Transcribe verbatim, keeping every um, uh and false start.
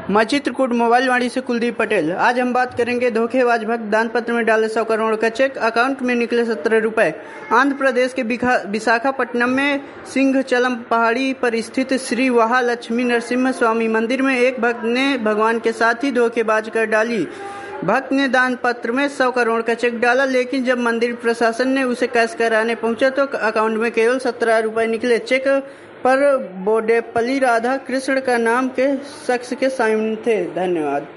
मैं चित्रकूट मोबाइल वाणी से कुलदीप पटेल। आज हम बात करेंगे धोखेबाज भक्त दान पत्र में डाले सौ करोड़ का चेक, अकाउंट में निकले सत्रह रुपए। आंध्र प्रदेश के विशाखापट्टनम में सिंघचलम पहाड़ी पर स्थित श्री महालक्ष्मी नरसिम्हा स्वामी मंदिर में एक भक्त ने भगवान के साथ ही धोखेबाज कर डाली। भक्त ने दान पत्र में सौ करोड़ का चेक डाला, लेकिन जब मंदिर प्रशासन ने उसे कैश कराने पहुंचा तो अकाउंट में केवल सत्रह रुपए निकले। चेक पर बोडेपल्ली राधा कृष्ण का नाम के शख्स के साइन थे। धन्यवाद।